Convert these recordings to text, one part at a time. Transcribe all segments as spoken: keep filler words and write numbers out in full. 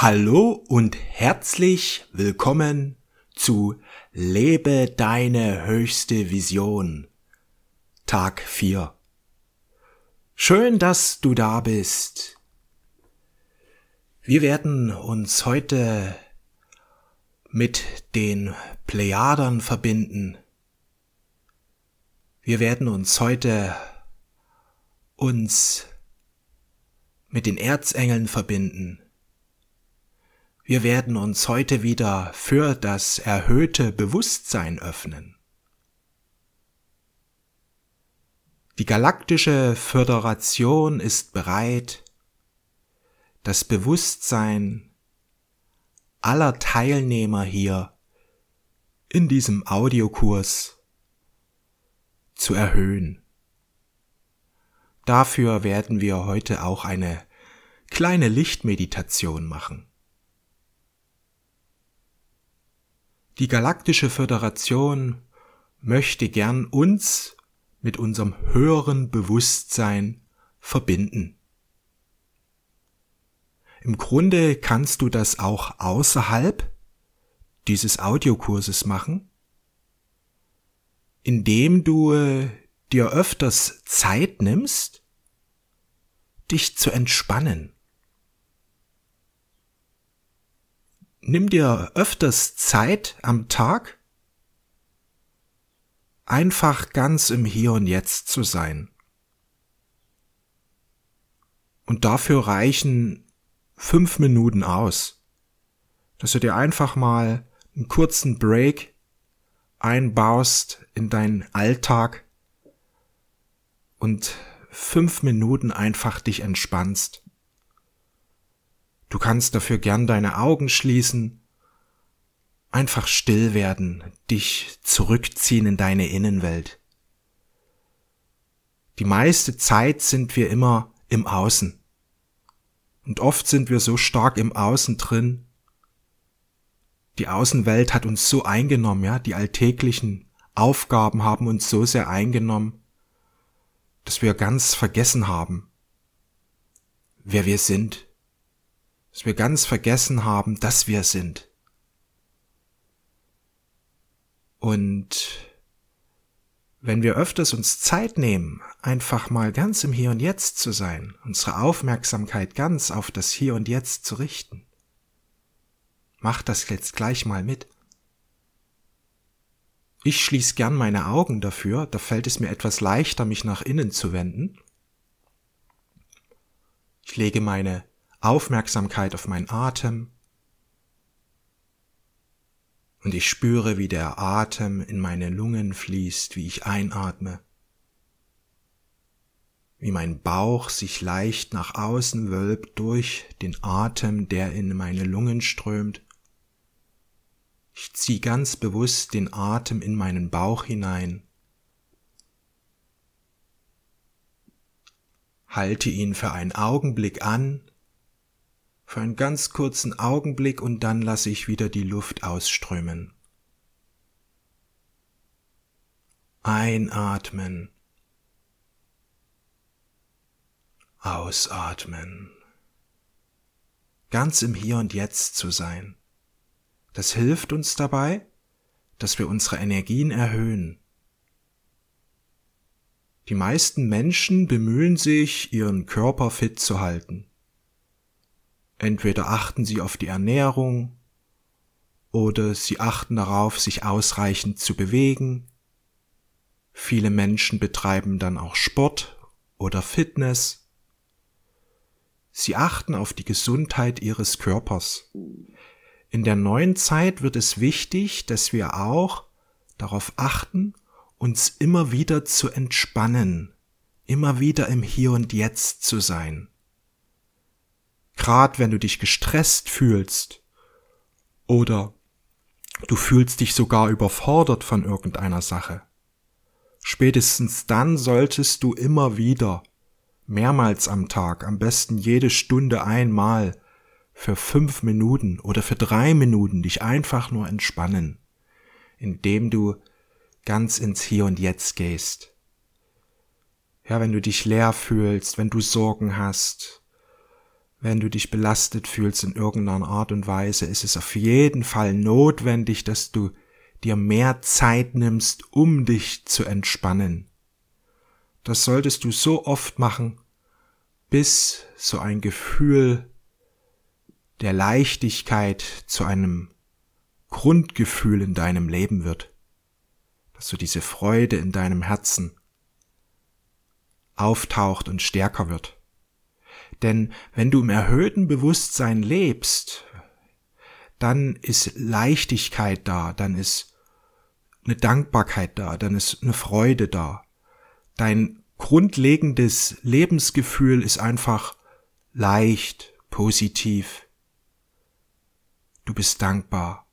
Hallo und herzlich willkommen zu Lebe deine höchste Vision, Tag vier. Schön, dass du da bist. Wir werden uns heute mit den Plejadern verbinden. Wir werden uns heute uns mit den Erzengeln verbinden. Wir werden uns heute wieder für das erhöhte Bewusstsein öffnen. Die Galaktische Föderation ist bereit, das Bewusstsein aller Teilnehmer hier in diesem Audiokurs zu erhöhen. Dafür werden wir heute auch eine kleine Lichtmeditation machen. Die Galaktische Föderation möchte gern uns mit unserem höheren Bewusstsein verbinden. Im Grunde kannst du das auch außerhalb dieses Audiokurses machen, indem du äh, dir öfters Zeit nimmst, dich zu entspannen. Nimm dir öfters Zeit am Tag, einfach ganz im Hier und Jetzt zu sein. Und dafür reichen fünf Minuten aus, dass du dir einfach mal einen kurzen Break einbaust in deinen Alltag und fünf Minuten einfach dich entspannst. Du kannst dafür gern deine Augen schließen, einfach still werden, dich zurückziehen in deine Innenwelt. Die meiste Zeit sind wir immer im Außen. Und oft sind wir so stark im Außen drin. Die Außenwelt hat uns so eingenommen, ja, die alltäglichen Aufgaben haben uns so sehr eingenommen, dass wir ganz vergessen haben, wer wir sind. Dass wir ganz vergessen haben, dass wir sind. Und wenn wir öfters uns Zeit nehmen, einfach mal ganz im Hier und Jetzt zu sein, unsere Aufmerksamkeit ganz auf das Hier und Jetzt zu richten, mach das jetzt gleich mal mit. Ich schließe gern meine Augen dafür, da fällt es mir etwas leichter, mich nach innen zu wenden. Ich lege meine Aufmerksamkeit auf meinen Atem und ich spüre, wie der Atem in meine Lungen fließt, wie ich einatme, wie mein Bauch sich leicht nach außen wölbt durch den Atem, der in meine Lungen strömt. Ich ziehe ganz bewusst den Atem in meinen Bauch hinein, halte ihn für einen Augenblick an, für einen ganz kurzen Augenblick und dann lasse ich wieder die Luft ausströmen. Einatmen. Ausatmen. Ganz im Hier und Jetzt zu sein. Das hilft uns dabei, dass wir unsere Energien erhöhen. Die meisten Menschen bemühen sich, ihren Körper fit zu halten. Entweder achten sie auf die Ernährung oder sie achten darauf, sich ausreichend zu bewegen. Viele Menschen betreiben dann auch Sport oder Fitness. Sie achten auf die Gesundheit ihres Körpers. In der neuen Zeit wird es wichtig, dass wir auch darauf achten, uns immer wieder zu entspannen, immer wieder im Hier und Jetzt zu sein. Gerade wenn du dich gestresst fühlst oder du fühlst dich sogar überfordert von irgendeiner Sache. Spätestens dann solltest du immer wieder, mehrmals am Tag, am besten jede Stunde einmal, für fünf Minuten oder für drei Minuten dich einfach nur entspannen, indem du ganz ins Hier und Jetzt gehst. Ja, wenn du dich leer fühlst, wenn du Sorgen hast, wenn du dich belastet fühlst in irgendeiner Art und Weise, ist es auf jeden Fall notwendig, dass du dir mehr Zeit nimmst, um dich zu entspannen. Das solltest du so oft machen, bis so ein Gefühl der Leichtigkeit zu einem Grundgefühl in deinem Leben wird. Dass so diese Freude in deinem Herzen auftaucht und stärker wird. Denn wenn du im erhöhten Bewusstsein lebst, dann ist Leichtigkeit da, dann ist eine Dankbarkeit da, dann ist eine Freude da. Dein grundlegendes Lebensgefühl ist einfach leicht, positiv. Du bist dankbar.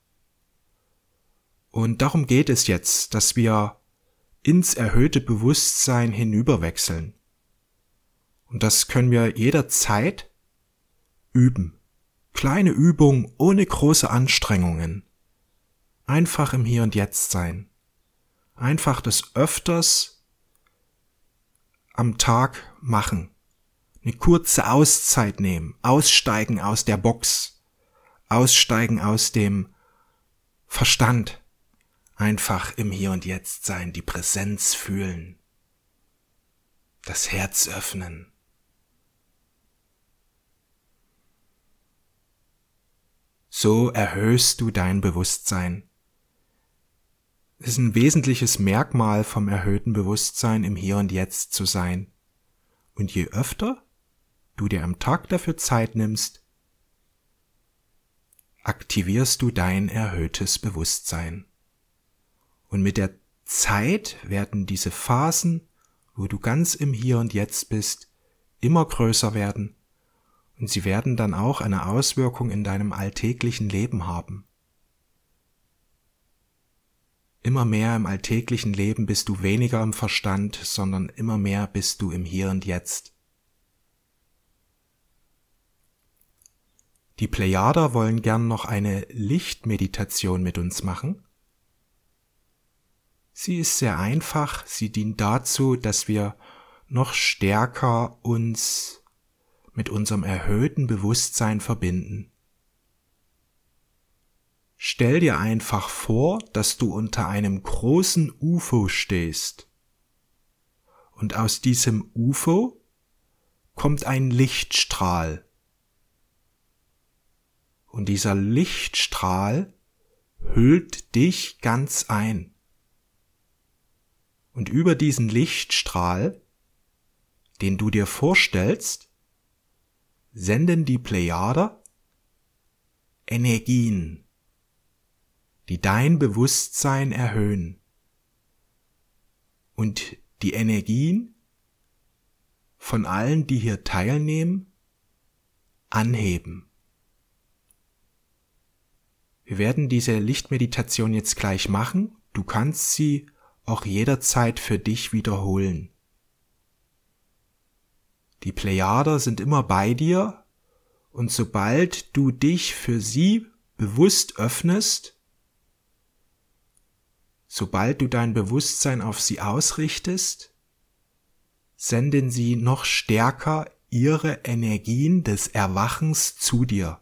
Und darum geht es jetzt, dass wir ins erhöhte Bewusstsein hinüberwechseln. Und das können wir jederzeit üben. Kleine Übungen ohne große Anstrengungen. Einfach im Hier und Jetzt sein. Einfach das öfters am Tag machen. Eine kurze Auszeit nehmen. Aussteigen aus der Box. Aussteigen aus dem Verstand. Einfach im Hier und Jetzt sein. Die Präsenz fühlen. Das Herz öffnen. So erhöhst du dein Bewusstsein. Es ist ein wesentliches Merkmal vom erhöhten Bewusstsein, im Hier und Jetzt zu sein. Und je öfter du dir am Tag dafür Zeit nimmst, aktivierst du dein erhöhtes Bewusstsein. Und mit der Zeit werden diese Phasen, wo du ganz im Hier und Jetzt bist, immer größer werden. Und sie werden dann auch eine Auswirkung in deinem alltäglichen Leben haben. Immer mehr im alltäglichen Leben bist du weniger im Verstand, sondern immer mehr bist du im Hier und Jetzt. Die Plejader wollen gern noch eine Lichtmeditation mit uns machen. Sie ist sehr einfach, sie dient dazu, dass wir noch stärker uns mit unserem erhöhten Bewusstsein verbinden. Stell dir einfach vor, dass du unter einem großen U F O stehst. Und aus diesem U F O kommt ein Lichtstrahl. Und dieser Lichtstrahl hüllt dich ganz ein. Und über diesen Lichtstrahl, den du dir vorstellst, senden die Plejader Energien, die dein Bewusstsein erhöhen und die Energien von allen, die hier teilnehmen, anheben. Wir werden diese Lichtmeditation jetzt gleich machen. Du kannst sie auch jederzeit für dich wiederholen. Die Plejader sind immer bei dir und sobald du dich für sie bewusst öffnest, sobald du dein Bewusstsein auf sie ausrichtest, senden sie noch stärker ihre Energien des Erwachens zu dir.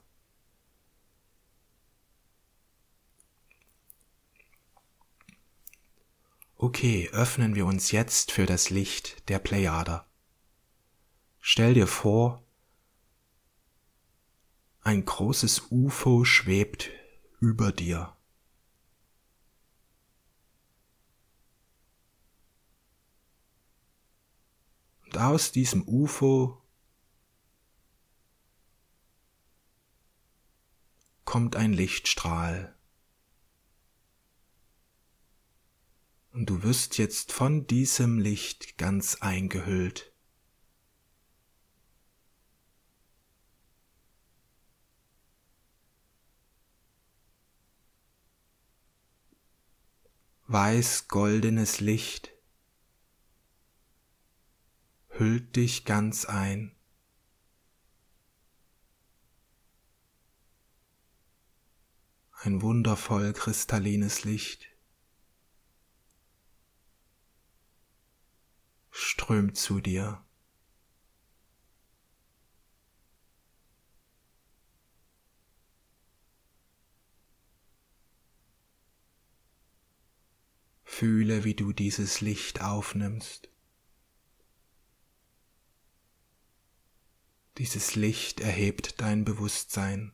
Okay, öffnen wir uns jetzt für das Licht der Plejader. Stell dir vor, ein großes U F O schwebt über dir. Und aus diesem U F O kommt ein Lichtstrahl. Und du wirst jetzt von diesem Licht ganz eingehüllt. Weiß-goldenes Licht hüllt dich ganz ein. Ein wundervoll kristallines Licht strömt zu dir. Fühle, wie du dieses Licht aufnimmst. Dieses Licht erhebt dein Bewusstsein.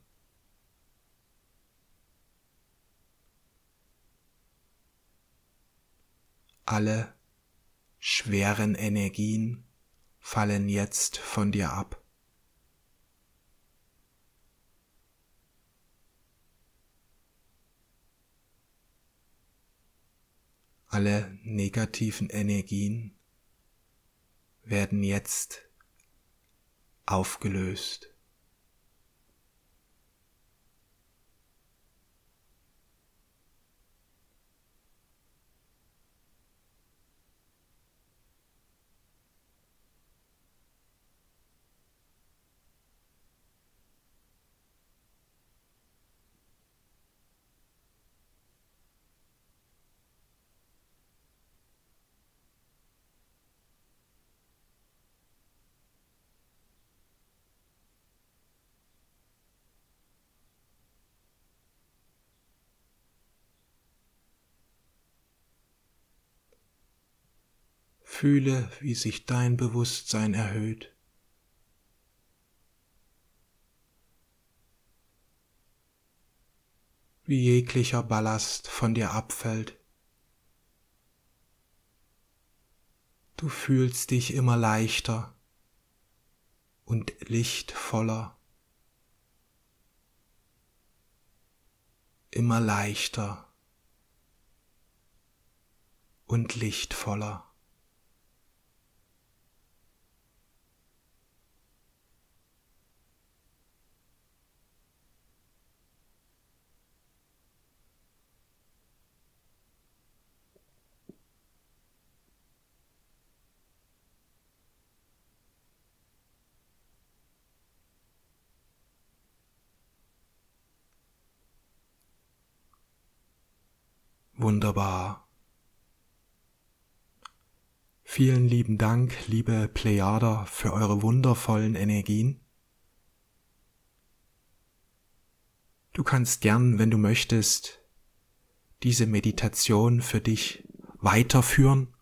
Alle schweren Energien fallen jetzt von dir ab. Alle negativen Energien werden jetzt aufgelöst. Fühle, wie sich dein Bewusstsein erhöht. Wie jeglicher Ballast von dir abfällt. Du fühlst dich immer leichter und lichtvoller. Immer leichter und lichtvoller. Wunderbar. Vielen lieben Dank, liebe Plejader, für eure wundervollen Energien. Du kannst gern, wenn du möchtest, diese Meditation für dich weiterführen.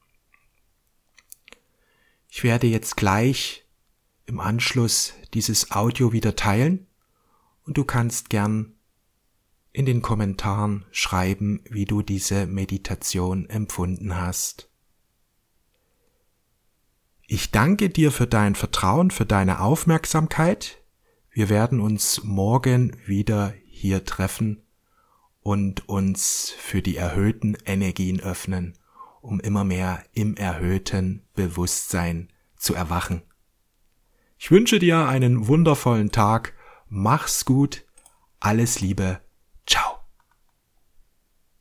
Ich werde jetzt gleich im Anschluss dieses Audio wieder teilen und du kannst gern in den Kommentaren schreiben, wie du diese Meditation empfunden hast. Ich danke dir für dein Vertrauen, für deine Aufmerksamkeit. Wir werden uns morgen wieder hier treffen und uns für die erhöhten Energien öffnen, um immer mehr im erhöhten Bewusstsein zu erwachen. Ich wünsche dir einen wundervollen Tag, mach's gut, alles Liebe.